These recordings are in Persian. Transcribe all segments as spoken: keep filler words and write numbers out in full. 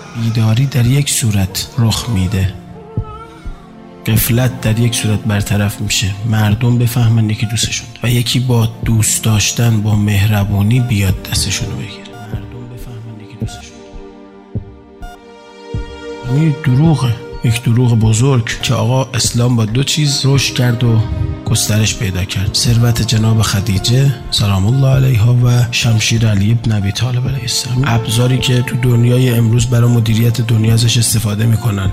بیداری در یک صورت رخ میده، غفلت در یک صورت برطرف میشه، مردم بفهمن یکی دوستشون و یکی با دوست داشتن با مهربونی بیاد دستشونو بگیره. مردم بفهمن یکی دوستشون. این دروغه، یک دروغ بزرگ که آقا اسلام با دو چیز رشد کرد و گسترش پیدا کرد: ثروت جناب خدیجه سلام الله علیها و شمشیر علی ابن ابی طالب علیه السلام، ابزاری که تو دنیای امروز برای مدیریت دنیا ازش استفاده میکنن.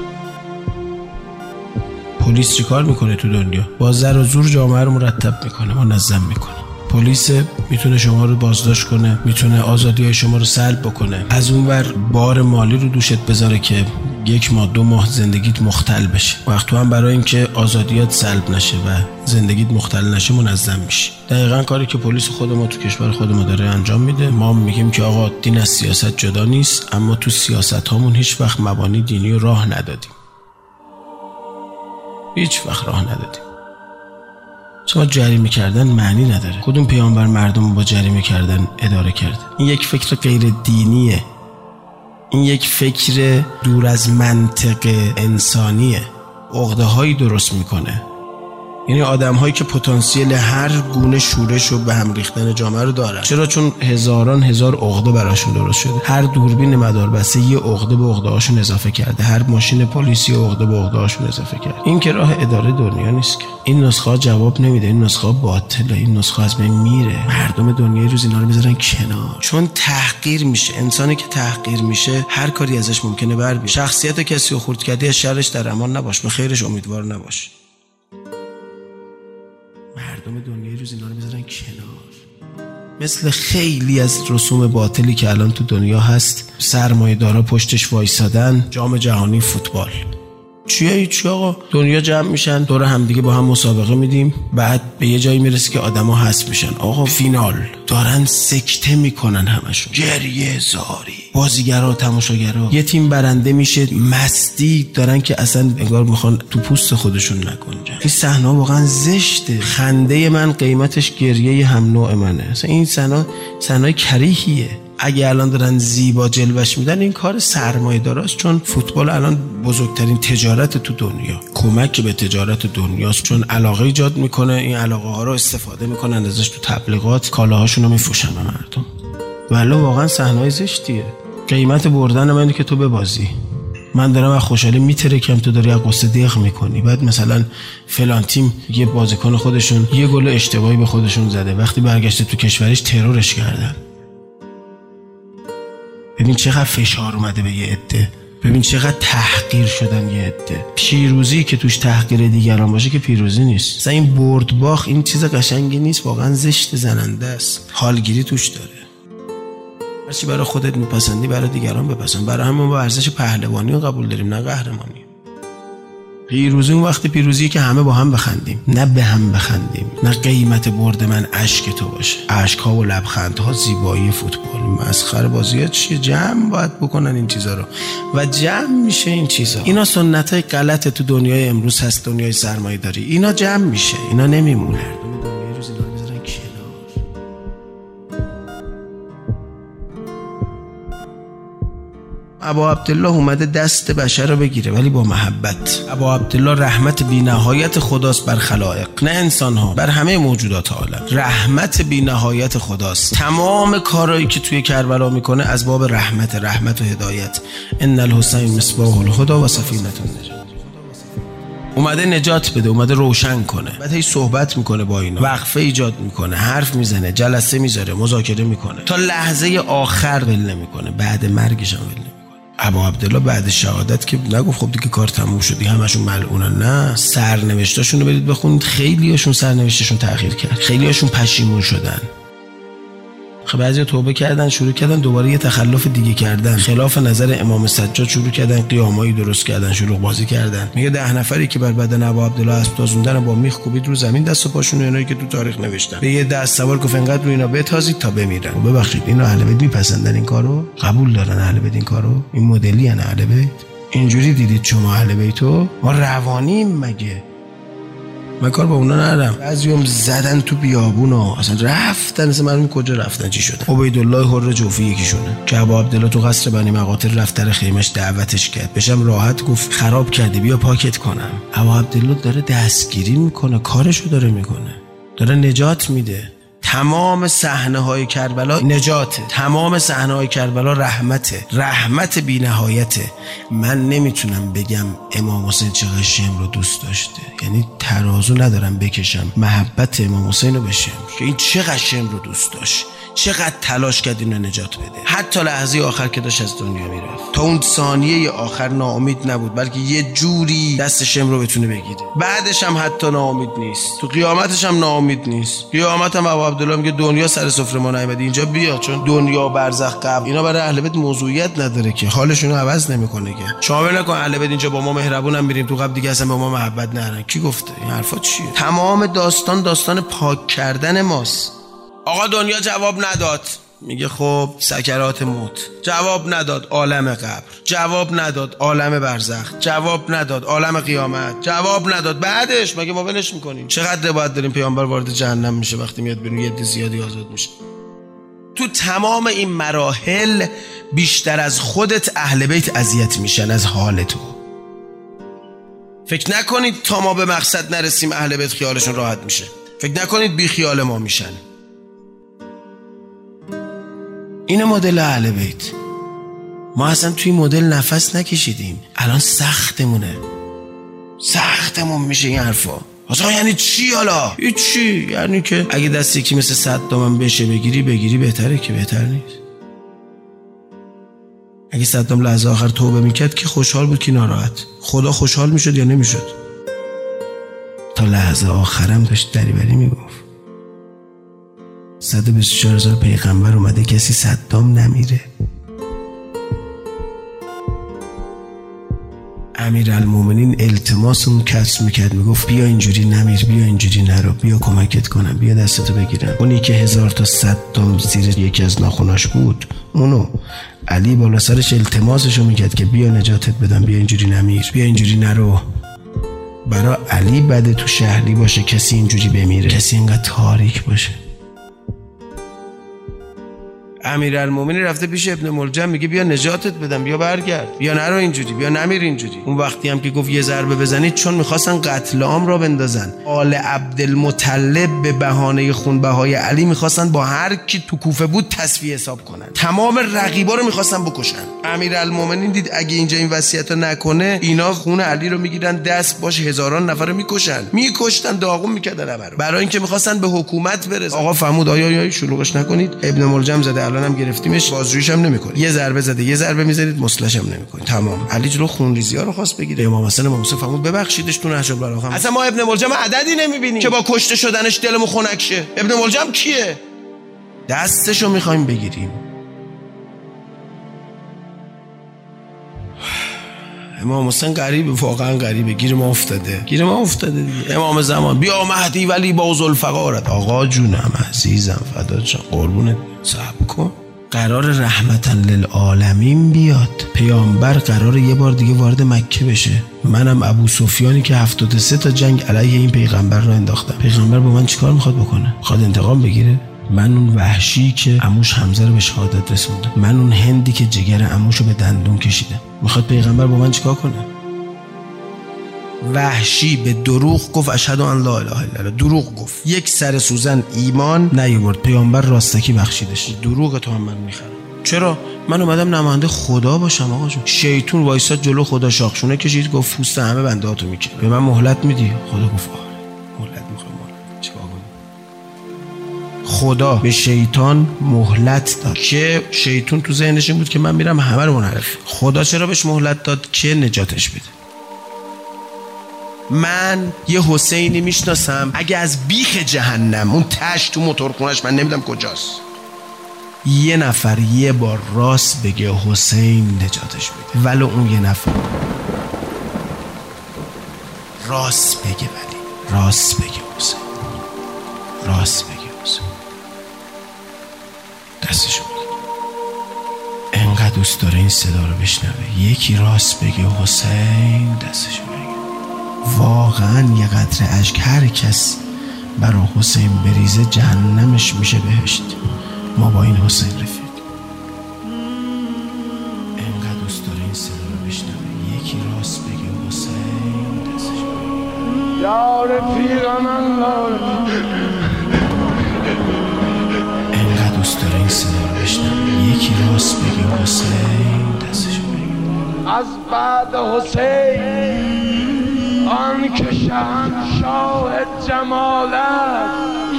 پلیس چی کار میکنه تو دنیا؟ با زر و زور جامعه رو مرتب میکنه، منظم میکنه. پلیس میتونه شما رو بازداشت کنه، میتونه آزادی‌های شما رو سلب بکنه، از اونور بار مالی رو دوشت بذاره که یک ماه دو ماه زندگیت مختل بشه. وقت تو هم برای اینکه آزادیات سلب نشه و زندگیت مختل نشه منظم میشی. دقیقاً کاری که پلیس خود ما تو کشور خود ما داره انجام میده. ما میگیم که آقا دین از سیاست جدا نیست، اما تو سیاست هامون هیچ وقت مبانی دینی رو راه ندادیم. هیچ وقت راه ندادیم. شما جریمه کردن معنی نداره. کدوم پیامبر مردم با جریمه کردن اداره کرده؟ این یک فکر غیر دینیه. این یک فکر دور از منطق انسانیه. عقده هایی درست میکنه. یعنی آدم هایی که پتانسیل هر گونه شورش و به هم ریختن جامعه رو دارن. چرا؟ چون هزاران هزار عقده براشون درست شده. هر دوربین مداربسته یه عقده به عقده هاشون اضافه کرده. هر ماشین پلیسی عقده به عقده هاشون اضافه کرده. این که راه اداره دنیا نیست که. این نسخه جواب نمیده. این نسخه باطله. این نسخه از بین میره. مردم دنیای روز اینا رو بذارن کنار. چون تحقیر میشه. انسانی که تحقیر میشه هر کاری ازش ممکنه بر بیاد. شخصیت کسی رو خرد کردی، از شرش در امان نباش، به خیرش امیدوار نباش. مردم دنیای روز اینا رو بذارن کنار. مثل خیلی از رسوم باطلی که الان تو دنیا هست، سرمایه دارا پشتش وایسادن. جام جهانی فوتبال چیه؟ هیچ آقا. دنیا جمع میشن دور هم دیگه با هم مسابقه میدیم، بعد به یه جایی میرسه که آدما حذف میشن. آقا فینال دارن سکته میکنن همشون، گریه زاری، بازیگرا تماشاگرا. یه تیم برنده میشه، مستی دارن که اصلا انگار میخوان تو پوست خودشون نکنجن. این صحنه واقعا زشته. خنده من قیمتش گریه هم نوع منه. اصلا این صحنه صحنه کریهیه. اگه الان دارن زیبا جلوش میدن، این کار سرمایه داراست. چون فوتبال الان بزرگترین تجارت تو دنیا، کمک به تجارت دنیاست. چون علاقه ایجاد میکنه، این علاقه ها رو استفاده میکنن ازش تو تبلیغات، کالاهاشون رو میفروشن به مردم. ولی واقعا صحنه‌ای زشتیه. قیمت بردن منی که تو ببازی. من دارم از خوشحالی میترکم، تو داری از قصه دیغ میکنی. بعد مثلا فلان تیم یه بازیکن خودشون یه گل اشتباهی به خودشون زده، وقتی برگشته تو کشورش ترورش کردن. ببین چقدر فشار اومده به یه عده، ببین چقدر تحقیر شدن یه عده. پیروزی که توش تحقیر دیگران باشه که پیروزی نیست. مثلا این برد باخت این چیز قشنگی نیست، واقعا زشت، زننده است. حالگیری توش داره. هرچی برای خودت میپسندی برای دیگران بپسند. برای همون با ارزش پهلوانی رو قبول داریم، نه قهرمانی. پیروزی اون وقت پیروزی که همه با هم بخندیم، نه به هم بخندیم. نه قیمت برد من اشک تو باشه. اشک ها و لبخند ها زیبایی فوتبال. مسخره بازی ها چیه؟ جمع باید بکنن این چیزا رو و جمع میشه این چیزا. اینا سنت های غلط تو دنیای امروز هست، دنیای سرمایه داری. اینا جمع میشه، اینا نمیمونه. دنیای روز اینا رو بذارن کنار. ابا عبدالله اومده دست بشر رو بگیره، ولی با محبت. ابا عبدالله رحمت بی نهایت خداست بر خلائق، نه انسان ها، بر همه موجودات عالم. رحمت بی نهایت خداست. تمام کارهایی که توی کربلا میکنه از باب رحمت، رحمت و هدایت. ان الحسین مصباح الهدی و سفینه النجات. اومده نجات بده، اومده روشن کنه. بعد هی صحبت میکنه با اینا، وقفه ایجاد میکنه، حرف میزنه، جلسه میذاره، مذاکره میکنه، تا لحظه آخر ول نمیکنه. بعد مرگش هم ول نمیکنه. ابا عبدالله بعد شهادت که نگفت خب دیگه کار تموم شدی همشون ملعونن، نه، سرنوشتاشون رو برید بخونید. خیلی هاشون سرنوشتشون تغییر کرد، خیلی هاشون پشیمون شدن. خب بعضی توبه کردن، شروع کردن دوباره یه تخلف دیگه کردن، خلاف نظر امام سجاد شروع کردن قیامایی درست کردن، شلوغ بازی کردن. میگه ده نفری که بر بدن ابا عبدالله اسب تازوندن با میخ کوبید رو زمین دست و پاشون، اینایی که تو تاریخ نوشتن. به یه دست سوار گفت انقدر رو اینا بتازید تا بمیرن. و ببخشید اینا اهل بیت میپسندن این کارو؟ قبول دارن اهل بیت این کارو؟ این مدلی ان اهل بیت؟ اینجوری دیدید شما اهل بیتو؟ ما روانیم مگه؟ من کار با اونا ندارم. بعضیام زدن تو بیابونا، اصلا رفتن، اصلا معلوم کجا رفتن چی شدن. عبیدالله حر جوفی یکیشونه که ابو عبدالله تو قصر بنی مقاتل رفت در خیمش دعوتش کرد، بشم راحت گفت خراب کردی بیا پاکت کنم. ابو عبدالله داره دستگیری میکنه، کارشو داره میکنه، داره نجات میده. تمام صحنه های کربلا نجاته، تمام صحنه های کربلا رحمته، رحمت بی نهایته. من نمیتونم بگم امام حسین چقدر شمر رو دوست داشته، یعنی ترازو ندارم بکشم محبت امام حسین رو بشم که این چقدر شمر رو دوست داشت، چقدر تلاش کرد اینو نجات بده. حتی لحظه آخر که داشت از دنیا میرفت، تا اون ثانیه آخر ناامید نبود، بلکه یه جوری دست شمر رو بتونه بگیره. بعدش هم حتی ناامید نیست، تو قیامتش هم ناامید نیست. قیامت هم ابو عبدالله میگه دنیا سر سفره ما نیامده، اینجا بیا، چون دنیا برزخ قبر اینا برای اهل بیت موضوعیت نداره که حالشون رو عوض نمیکنه که. شامل نکن اهل بیت اینجا با ما مهربونم میریم تو قبر دیگه اصلا با ما محبت ندارن. کی گفته این حرفا چیه؟ تمام داستان داستان پاک کردن ماست. آقا دنیا جواب نداد، میگه خب سکرات موت. جواب نداد عالم قبر، جواب نداد عالم برزخ، جواب نداد عالم قیامت، جواب نداد. بعدش مگه ما ولش میکنیم؟ چقدر باید داریم پیامبر وارد جهنم میشه وقتی میاد بیرون یه عده زیادی آزاد میشه. تو تمام این مراحل بیشتر از خودت اهل بیت اذیت میشن از حال تو. فکر نکنید تا ما به مقصد نرسیم اهل بیت خیالشون راحت میشه، فکر نکنید بی خیال ما میشن. این مدل اهل بیت. ما اصلا توی مدل نفس نکشیدیم، الان سختمونه، سختمون میشه این حرفا. اصلا یعنی چی حالا؟ هیچی، یعنی که اگه دست یکی مثل صدام بشه بگیری بگیری بهتره که بهتر نیست. اگه صدام لحظه آخر توبه میکرد که خوشحال بود که ناراحت؟ خدا خوشحال میشد یا نمیشد؟ تا لحظه آخرم داشت دریوری میگفت. صد و بیست و چهار هزار پیغمبر اومده کسی صدام نمیره. امیرالمومنین التماس اون کس میکرد، میگفت بیا اینجوری نمیر، بیا اینجوری نرو، بیا کمکت کنم، بیا دستتو بگیرم. اونی که هزار تا صدام زیر یکی از ناخوناش بود، اونو علی بالا سرش التماسشو میکرد که بیا نجاتت بدم، بیا اینجوری نمیر، بیا اینجوری نرو. برای علی بده تو شهری باشه کسی اینجوری بمیره، کسی اینقدر تاریک باشه. امیرالمومنین رفته پیش ابن ملجم میگه بیا نجاتت بدم، بیا برگرد، بیا نرو اینجوری، بیا نمیر اینجوری. اون وقتی هم که گفت یه ضربه بزنید، چون میخواستن قتل عام را بندازن. آل عبدالمطلب به بهانه خونبهای علی میخواستن با هر کی تو کوفه بود تصفیه حساب کنن، تمام رقیبا رو میخواستن بکشن. امیرالمومنین دید اگه اینجا این وصیتو نکنه اینا خون علی رو میگیرن دست باش هزاران نفر رو میکشن، میکشتن، داغون میکردن همه رو، برای اینکه میخواستن به حکومت برسن. آقا فرمود آیا آیا شلوغش نکنید، ابن ملجم زده، الانم گرفتیمش، بازجوییش هم نمیکنه، یه ضربه زده یه ضربه میزنید، مسلش هم نمیکنه، تمام. علی جلو خونریزی‌ها رو خواست بگیره. امام حسین امام حسین فرمود ببخشیدش تو نهج البلاغه. اصلا ما ابن ملجم عددی نمیبینیم که با کشته شدنش دلمون خنک شه. ابن ملجم کیه؟ دستشو میخوایم بگیریم. امام حسین غریبه، واقعا غریبه، گیر ما افتاده، گیر ما افتاده دیگه. امام زمان بیا مهدی ولی با ذوالفقارت. آقا جونم عزیزم فدات شم قربونت، صبر کن. قرار رحمتا للعالمین بیاد، پیامبر قرار یه بار دیگه وارد مکه بشه. منم ابو سفیانی که هفتاد و سه تا جنگ علیه این پیغمبر رو انداختم. پیغمبر با من چیکار میخواد بکنه؟ میخواد انتقام بگیره؟ من اون وحشی که عموش حمزه رو به شهادت رسونده، من اون هندی که جگر عموشو به دندون کشیده، میخواد پیغمبر با من چیکار کنه؟ وحشی به دروغ گفت اشهد ان لا اله الا الله، دروغ گفت، یک سر سوزن ایمان نیورد، پیامبر راستکی بخشیدش. دروغ تو هم من میخرم. چرا؟ من اومدم نماینده خدا باشم آقا جون. شیطون وایساد جلو خدا، شاخشونه کشید، گفت پوست همه بندهاتو میکنه، به من مهلت میدی؟ خدا گفت آره مهلت میخوام. مهلت چیکار کنم؟ خدا به شیطان مهلت داد که شیطون تو ذهنش این بود که من میرم همه رو منحرف. خدا چرا بهش مهلت داد؟ که نجاتش بده. من یه حسینی میشناسم اگه از بیخ جهنم اون تش تو موتورخونش، من نمیدونم کجاست، یه نفر یه بار راست بگه حسین نجاتش بده، ولو اون یه نفر راست بگه، ولی راست بگه حسین، راست بگه حسین، دستشو بگه. انقدر دوست داره این صدا رو بشنوه، یکی راست بگه حسین، دستشو بگه. واقعا واقعا یه قطره اشک هر کس برا حسین بریزه جهنمش میشه بهشت. ما با این حسین رفیق. انقدر دوست داره این صدا رو بشنوه یکی راست بگه حسین دستش بگه یا رفیق من یا انقدر دوست داره این صدا رو بشنوه یکی راست بگه حسین دستش بگه. از بعد حسین آن که شهنشاه جمالت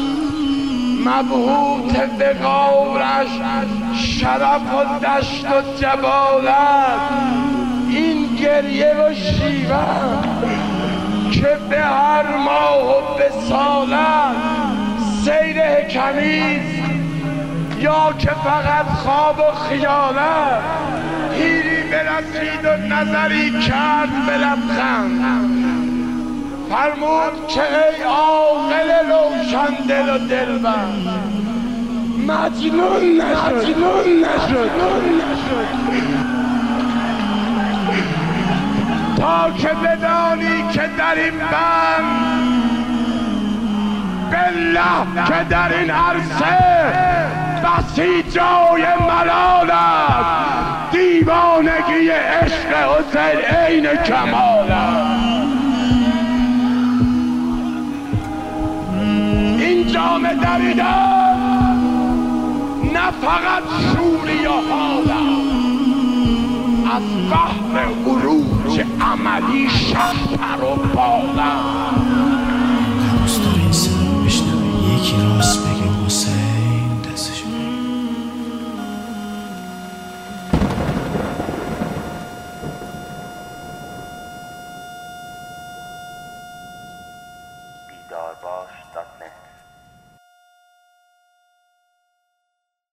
مبهوت وقارش شرف و دشت و جبالت این گریه و شیوه که به هر ماه و به سالت سیر حکمیست یا که فقط خواب و خیالت پیری برسید و نظری کرد به لبخند فرمود که ای عاقل روشن دل و دلبند مجنون نشد مجنون نشد تا که بدانی که در این بند بالله که در این عرصه بسی جای ملالت دیوانگی عشق حسین عین کمالت. این جام دریدن نه فقط شوری و حالت از بحر عروج عملی شهر و بالت. دوست داره این صدا رو بشنوه یکی راست بگه حسین دستش بگه. بیدار باش